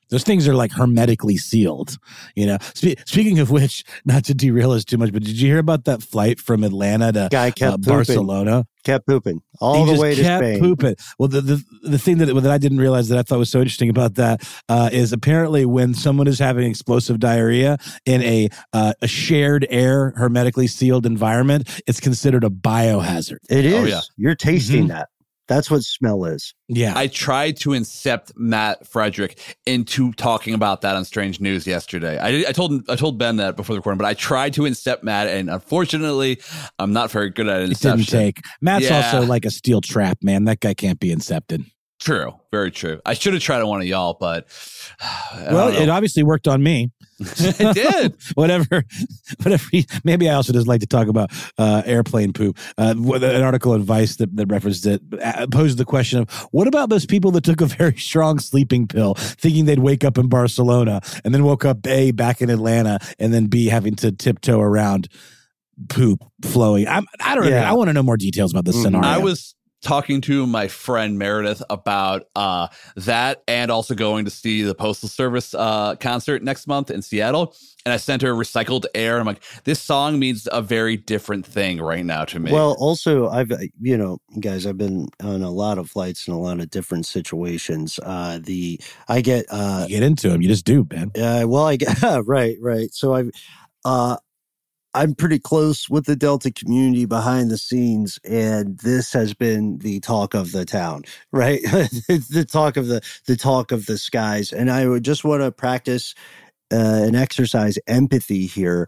Those things are like hermetically sealed, you know. Spe- speaking of which, not to derail us too much, but did you hear about that flight from Atlanta to Guy kept uh, pooping. Barcelona? Kept pooping all he the just way to kept Spain. Pooping. Well, the, the the thing that that I didn't realize that I thought was so interesting about that uh, is apparently when someone is having explosive diarrhea in a uh, a shared air hermetically sealed environment, it's considered a biohazard. It is. Oh, yeah. You're tasting Mhm. that. That's what smell is. Yeah, I tried to incept Matt Frederick into talking about that on Strange News yesterday. I, I told I told Ben that before the recording, but I tried to incept Matt, and unfortunately, I'm not very good at it inception. didn't take. Matt's Yeah. also like a steel trap, man. That guy can't be incepted. True, very true. I should have tried on one of y'all, but I Well, don't know. it obviously worked on me. It did. whatever, whatever. He, maybe I also just like to talk about uh, airplane poop. Uh, an article in Vice that, that referenced it uh, posed the question of what about those people that took a very strong sleeping pill, thinking they'd wake up in Barcelona and then woke up A, back in Atlanta, and then B, having to tiptoe around poop flowing. I'm, I don't know. Yeah. I want to know more details about this Mhm. scenario. I was talking to my friend Meredith about uh, that and also going to see the Postal Service uh, concert next month in Seattle. And I sent her Recycled Air. I'm like, this song means a very different thing right now to me. Well, also, I've, you know, guys, I've been on a lot of flights in a lot of different situations. Uh, the, I get, uh, you get into them. You just do, man. uh, well, I get, right, right. So I've, uh, I'm pretty close with the Delta community behind the scenes, and this has been the talk of the town, right? the talk of the the talk of the skies. And I would just want to practice uh, and exercise empathy here.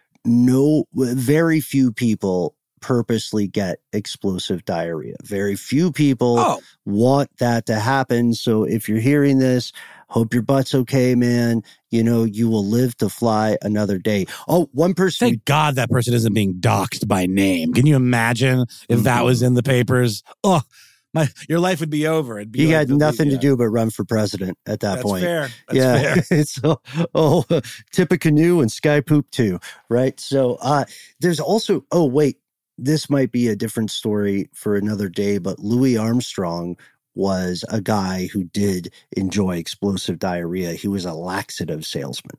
No, very few people purposely get explosive diarrhea. Very few people Oh. want that to happen. So if you're hearing this, hope your butt's okay, man. You know, you will live to fly another day. Oh, one person. Thank God that person isn't being doxxed by name. Can you imagine if that was in the papers? Oh, my, your life would be over. It'd be He like had the- nothing yeah. to do but run for president at that That's point. fair. That's yeah. fair. so, oh, tip a canoe and sky poop too, right? So uh, there's also, oh, wait, this might be a different story for another day, but Louis Armstrong was a guy who did enjoy explosive diarrhea. He was a laxative salesman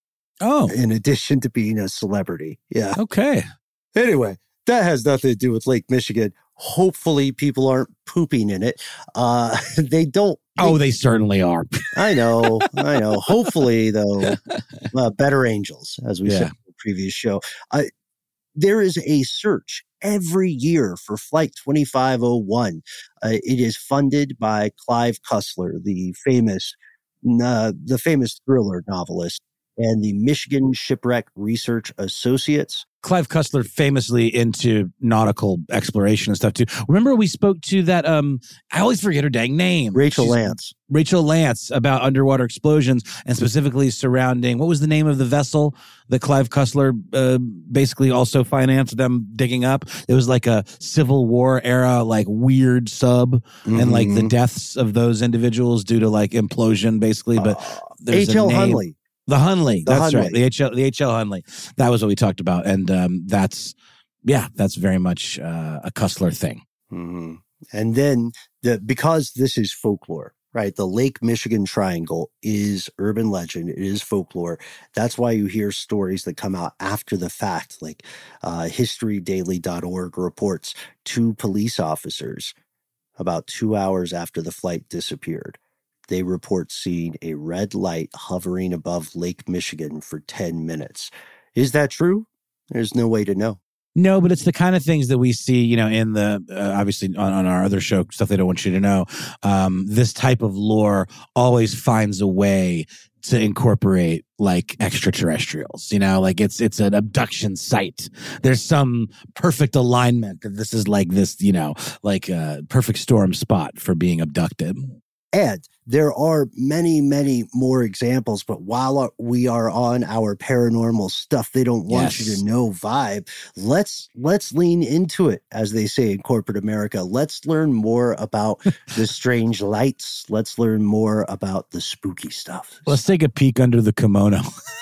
Oh, in addition to being a celebrity. Yeah. okay. Anyway, that has nothing to do with Lake Michigan. Hopefully people aren't pooping in it. Uh, they don't. Oh, they certainly are. I know, I know. Hopefully, though, uh, better angels, as we Yeah. said in the previous show. Uh, there is a search every year for Flight twenty-five oh one. Uh, it is funded by Clive Cussler, the famous, uh, the famous thriller novelist, and the Michigan Shipwreck Research Associates. Clive Cussler famously into nautical exploration and stuff too. Remember we spoke to that, um, I always forget her dang name. Rachel She's- Lance. Rachel Lance about underwater explosions and specifically surrounding, what was the name of the vessel that Clive Cussler uh, basically also financed them digging up? It was like a Civil War era, like weird sub and like the Mhm. deaths of those individuals due to like implosion basically. But there's H L a name. Hunley. The Hunley. The That's Hunley. right. The H L, the H L Hunley. That was what we talked about. And um, that's, yeah, that's very much uh, a Cussler thing. Mhm. And then the because this is folklore, right? The Lake Michigan Triangle is urban legend. It is folklore. That's why you hear stories that come out after the fact, like uh, history daily dot org reports two police officers about two hours after the flight disappeared. They report seeing a red light hovering above Lake Michigan for ten minutes. Is that true? There's no way to know. No, but it's the kind of things that we see, you know, in the, uh, obviously on, on our other show, stuff they don't want you to know. Um, this type of lore always finds a way to incorporate like extraterrestrials, you know, like it's, it's an abduction site. There's some perfect alignment that this is like this, you know, like a perfect storm spot for being abducted. And there are many, many more examples, but while we are on our paranormal stuff they don't want Yes. you to know vibe, let's let's lean into it, as they say in corporate America. Let's learn more about the strange lights. Let's learn more about the spooky stuff. Let's take a peek under the kimono.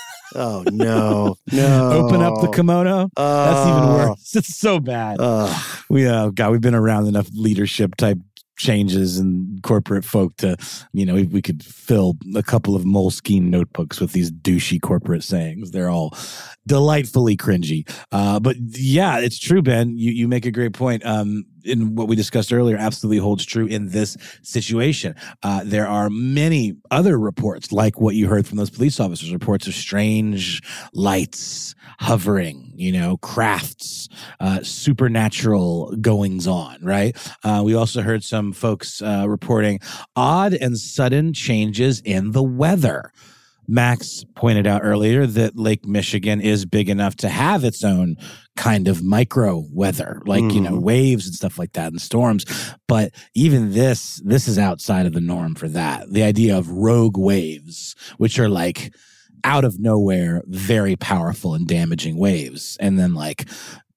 Oh, no, no. Open up the kimono. That's even Oh. worse. It's so bad. Uh, We, uh, God, we've been around enough leadership type changes and corporate folk to, you know, we, we could fill a couple of Moleskine notebooks with these douchey corporate sayings. They're all delightfully cringy. Uh, but yeah, it's true, Ben. You, you make a great point. Um, in what we discussed earlier, absolutely holds true in this situation. Uh, there are many other reports, like what you heard from those police officers, reports of strange lights hovering, you know, crafts, uh, supernatural goings on, right? Uh, we also heard some folks uh, reporting odd and sudden changes in the weather. Max pointed out earlier that Lake Michigan is big enough to have its own kind of micro weather, like, mm. you know, waves and stuff like that and storms. But even this, this is outside of the norm for that. The idea of rogue waves, which are like out of nowhere, very powerful and damaging waves. And then like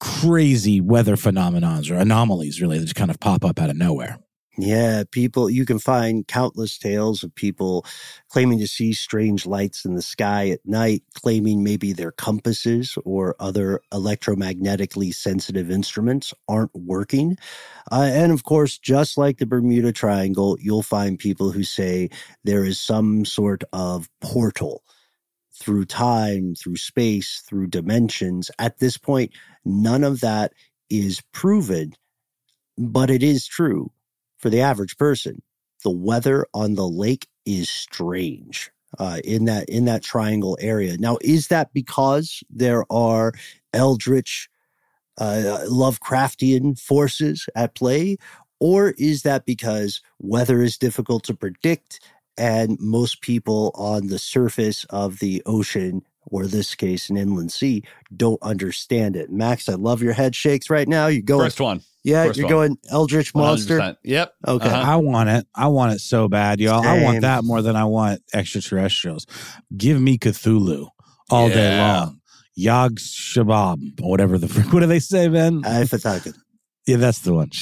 crazy weather phenomenons or anomalies really that just kind of pop up out of nowhere. Yeah, people, you can find countless tales of people claiming to see strange lights in the sky at night, claiming maybe their compasses or other electromagnetically sensitive instruments aren't working. Uh, and of course, just like the Bermuda Triangle, you'll find people who say there is some sort of portal through time, through space, through dimensions. At this point, none of that is proven, but it is true. For the average person, the weather on the lake is strange uh, in that in that triangle area. Now, is that because there are eldritch, uh, Lovecraftian forces at play, or is that because weather is difficult to predict and most people on the surface of the ocean, or in this case, an inland sea, don't understand it? Max, I love your head shakes right now. You go first one. Yeah, First you're one. going Eldritch Monster? one hundred percent. Yep. Okay. Uh-huh. I want it. I want it so bad, y'all. Same. I want that more than I want extraterrestrials. Give me Cthulhu all yeah. day long. Yog Shabab, or whatever the frick. What do they say, Ben? Ifatakan. Yeah, that's the one.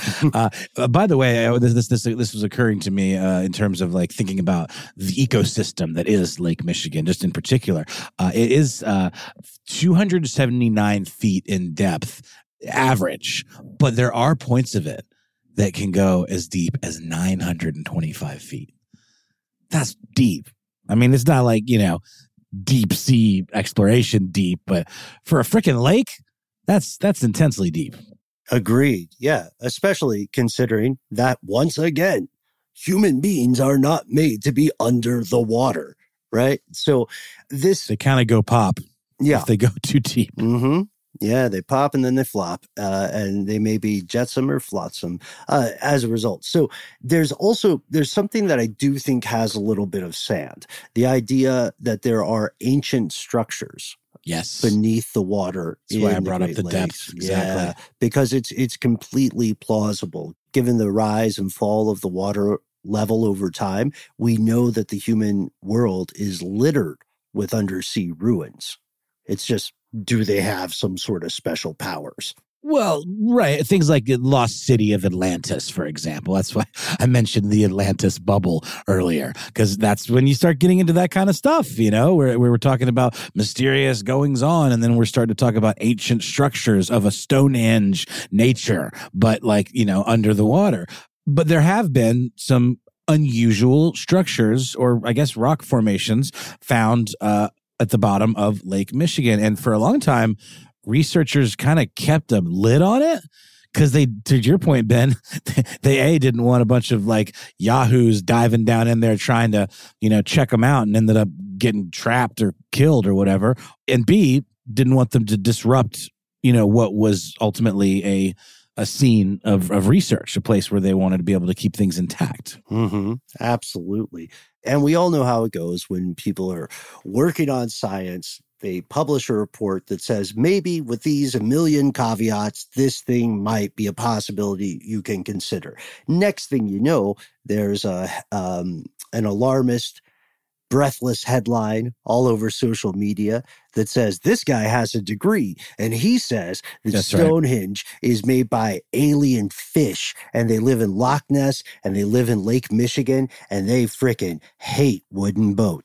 uh, by the way, I, this this this was occurring to me uh, in terms of like thinking about the ecosystem that is Lake Michigan, just in particular. Uh, it is uh, two hundred seventy-nine feet in depth, average, but there are points of it that can go as deep as nine hundred twenty-five feet. That's deep. I mean, it's not like, you know, deep sea exploration deep, but for a freaking lake, that's that's intensely deep. Agreed. Yeah. Especially considering that, once again, human beings are not made to be under the water, right? So this... They kind of go pop yeah. if they go too deep. Mm-hmm. Yeah, they pop and then they flop, uh, and they may be jetsam or flotsam uh, as a result. So there's also, there's something that I do think has a little bit of sand. The idea that there are ancient structures yes, beneath the water. That's why I brought up the depth. Exactly. Yeah, because it's it's completely plausible. Given the rise and fall of the water level over time, we know that the human world is littered with undersea ruins. It's just, do they have some sort of special powers? Well, right. Things like the lost city of Atlantis, for example. That's why I mentioned the Atlantis bubble earlier, because that's when you start getting into that kind of stuff, you know, where, where we're talking about mysterious goings on, and then we're starting to talk about ancient structures of a Stonehenge nature, but like, you know, under the water. But there have been some unusual structures, or I guess rock formations, found uh, at the bottom of Lake Michigan. And for a long time, researchers kind of kept a lid on it because they, to your point, Ben, they A, didn't want a bunch of like yahoos diving down in there trying to, you know, check them out and ended up getting trapped or killed or whatever. And B, didn't want them to disrupt, you know, what was ultimately a a scene of, of research, a place where they wanted to be able to keep things intact. Mm-hmm. Absolutely. And we all know how it goes when people are working on science. They publish a report that says, maybe with these a million caveats, this thing might be a possibility you can consider. Next thing you know, there's a um, an alarmist, breathless headline all over social media that says this guy has a degree and he says that That's Stonehenge right. is made by alien fish and they live in Loch Ness and they live in Lake Michigan and they frickin' hate wooden boats.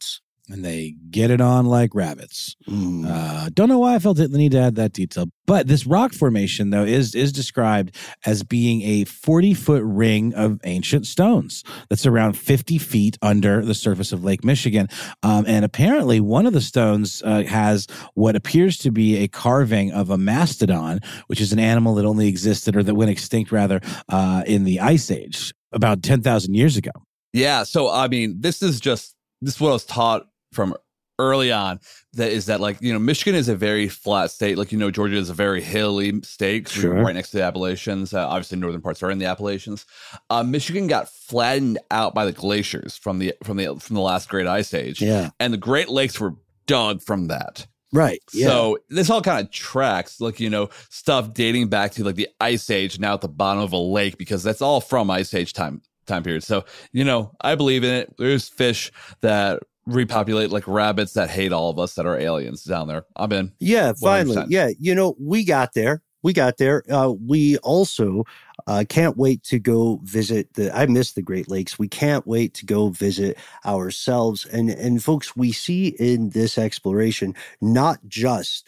And they get it on like rabbits. Mm. Uh, don't know why I felt the need to add that detail. But this rock formation, though, is is described as being a forty-foot ring of ancient stones that's around fifty feet under the surface of Lake Michigan. Um, and apparently one of the stones uh, has what appears to be a carving of a mastodon, which is an animal that only existed, or that went extinct, rather, uh, in the Ice Age about ten thousand years ago. Yeah. So, I mean, this is just, this is what I was taught from early on, that is that, like, you know, Michigan is a very flat state. Like, you know, Georgia is a very hilly state. Sure. We're right next to the Appalachians. Uh, obviously, northern parts are in the Appalachians. Uh, Michigan got flattened out by the glaciers from the from the from the last Great Ice Age. Yeah. And the Great Lakes were dug from that. Right. Yeah. So this all kind of tracks, like, you know, stuff dating back to like the Ice Age now at the bottom of a lake, because that's all from Ice Age time time period. So, you know, I believe in it. There's fish that repopulate like rabbits that hate all of us that are aliens down there. I'm in. Yeah, finally. one hundred percent. Yeah, you know, we got there. We got there. Uh, we also uh, can't wait to go visit the, I miss the Great Lakes. We can't wait to go visit ourselves. And, and folks, we see in this exploration, not just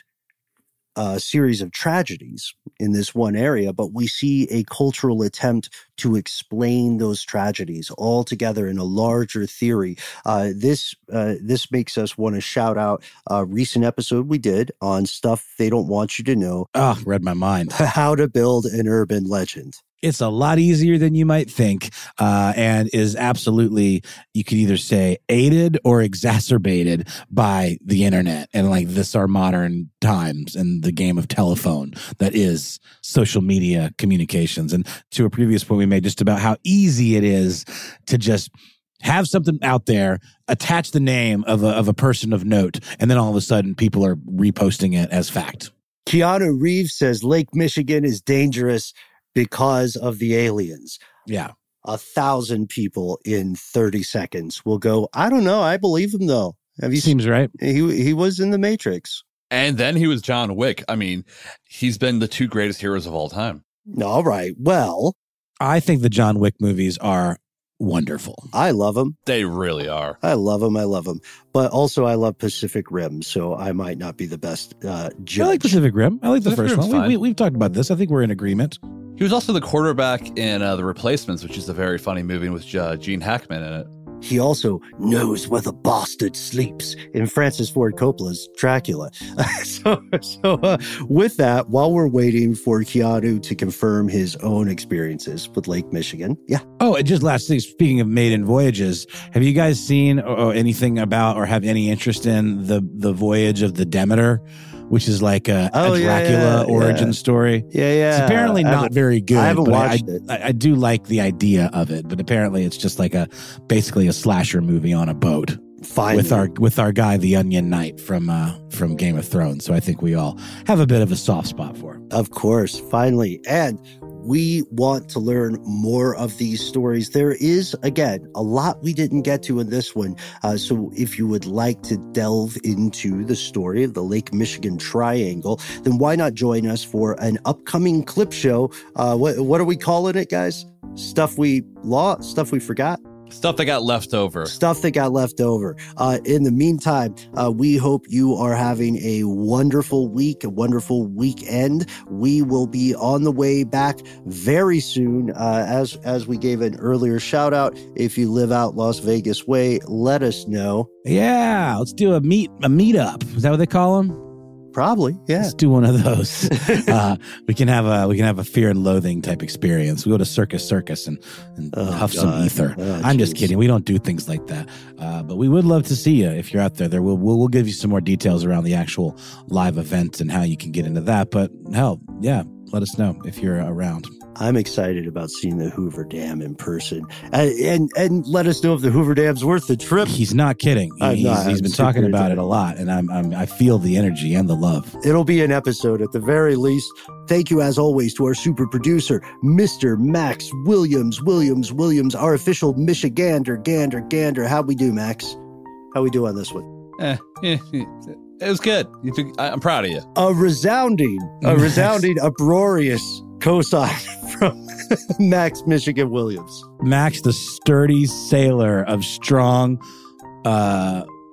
a series of tragedies in this one area, but we see a cultural attempt to explain those tragedies all together in a larger theory. Uh, this uh, this makes us want to shout out a recent episode we did on stuff they don't want you to know. Oh, read my mind. How to build an urban legend. It's a lot easier than you might think, uh, and is absolutely, you could either say, aided or exacerbated by the internet and like this our modern times and the game of telephone that is social media communications. And to a previous point we made just about how easy it is to just have something out there, attach the name of a, of a person of note, and then all of a sudden people are reposting it as fact. Keanu Reeves says Lake Michigan is dangerous because of the aliens. Yeah. A thousand people in thirty seconds will go, I don't know. I believe him, though. Have you Seems seen, right. He, he was in The Matrix. And then he was John Wick. I mean, he's been the two greatest heroes of all time. All right. Well, I think the John Wick movies are wonderful. I love him. They really are. I love him. I love him. But also, I love Pacific Rim, so I might not be the best uh, judge. I like Pacific Rim. I like the Pacific first Rim's one. We, fine. we, we've talked about this. I think we're in agreement. He was also the quarterback in uh, The Replacements, which is a very funny movie with uh, Gene Hackman in it. He also knows where the bastard sleeps in Francis Ford Coppola's Dracula. so, so uh, with that, while we're waiting for Keanu to confirm his own experiences with Lake Michigan, yeah. Oh, and just last thing, speaking of maiden voyages, have you guys seen or, or anything about or have any interest in the, the voyage of the Demeter, which is like a, Oh, a yeah, Dracula yeah, origin yeah. story? Yeah, yeah. It's apparently I not haven't- very good. I haven't but watched I, it. I, I do like the idea of it, but apparently it's just like a basically a slasher movie on a boat. Finally. With our with our guy, the Onion Knight from uh, from Game of Thrones. So I think we all have a bit of a soft spot for him. Of course, finally. And we want to learn more of these stories. There is, again, a lot we didn't get to in this one. Uh, so if you would like to delve into the story of the Lake Michigan Triangle, then why not join us for an upcoming clip show? Uh, what, what are we calling it, guys? Stuff we law, stuff we forgot? Stuff that got left over. Stuff that got left over. Uh, in the meantime, uh, we hope you are having a wonderful week, a wonderful weekend. We will be on the way back very soon. Uh, as as we gave an earlier shout out, if you live out Las Vegas way, let us know. Yeah, let's do a meet a meetup. Is that what they call them? Probably, yeah. Let's do one of those. uh, we can have a we can have a fear and loathing type experience. We go to Circus Circus and, and Oh, huff God. some ether. Oh, I'm just jeez. kidding. We don't do things like that. Uh, but we would love to see you if you're out there. There we'll, we'll we'll give you some more details around the actual live event and how you can get into that. But hell, yeah, let us know if you're around. I'm excited about seeing the Hoover Dam in person, and and, and let us know if the Hoover Dam's worth the trip. He's not kidding. I'm He's, not. he's I'm been super talking about excited. it a lot, and I'm, I'm I feel the energy and the love. It'll be an episode at the very least. Thank you, as always, to our super producer, Mister Max Williams, Williams, Williams, our official Michigander, Gander, Gander. How we do, Max? How we do on this one? Eh, eh, eh, it was good. You took, I, I'm proud of you. A resounding, a Max. resounding, uproarious cosign from Max Michigan Williams. Max, the sturdy sailor of strong, uh,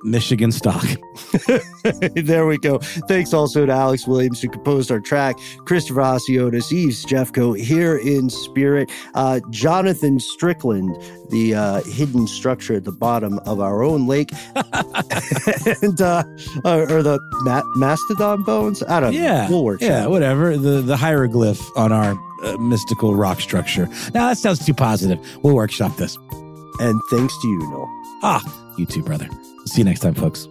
Michigan stock. There we go. Thanks also to Alex Williams, who composed our track, Christopher Hasiotis, Yves Jeffco here in spirit, uh, Jonathan Strickland, the uh, hidden structure at the bottom of our own lake, and uh, or the ma- mastodon bones. I don't yeah, know. We'll work. Yeah, whatever. The the hieroglyph on our uh, mystical rock structure. Now that sounds too positive. We'll workshop this. And thanks to you, Noel. Ah, you too, brother. See you next time, folks.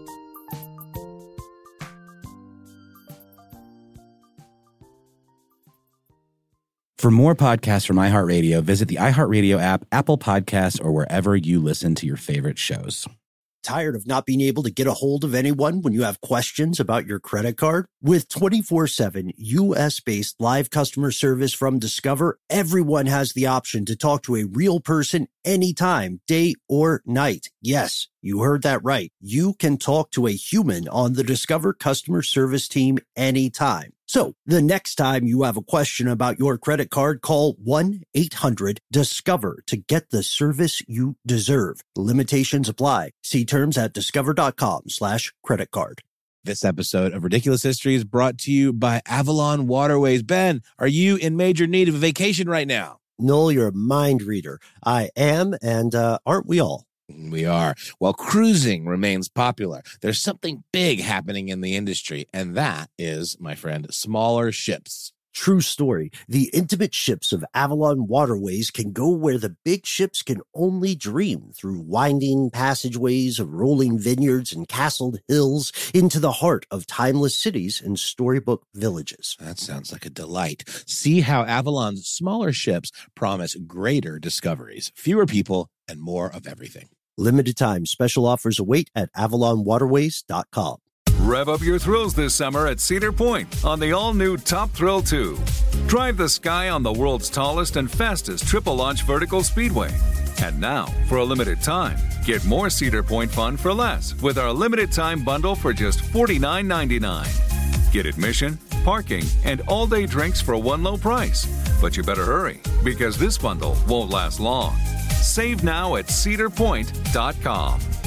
For more podcasts from iHeartRadio, visit the iHeartRadio app, Apple Podcasts, or wherever you listen to your favorite shows. Tired of not being able to get a hold of anyone when you have questions about your credit card? With twenty-four seven U S-based live customer service from Discover, everyone has the option to talk to a real person anytime, day or night. Yes, you heard that right. You can talk to a human on the Discover customer service team anytime. So the next time you have a question about your credit card, call one eight hundred discover to get the service you deserve. Limitations apply. See terms at discover.com slash credit card. This episode of Ridiculous History is brought to you by Avalon Waterways. Ben, are you in major need of a vacation right now? Noel, you're a mind reader. I am, and uh, aren't we all? We are. While cruising remains popular, there's something big happening in the industry, and that is, my friend, smaller ships. True story. The intimate ships of Avalon Waterways can go where the big ships can only dream, through winding passageways of rolling vineyards and castled hills into the heart of timeless cities and storybook villages. That sounds like a delight. See how Avalon's smaller ships promise greater discoveries, fewer people, and more of everything. Limited time special offers await at avalon waterways dot com. Rev up your thrills this summer at Cedar Point on the all-new Top Thrill two. Drive the sky on the world's tallest and fastest triple-launch vertical speedway. And now, for a limited time, get more Cedar Point fun for less with our limited-time bundle for just forty-nine ninety-nine. Get admission, parking, and all-day drinks for one low price. But you better hurry, because this bundle won't last long. Save now at cedar point dot com.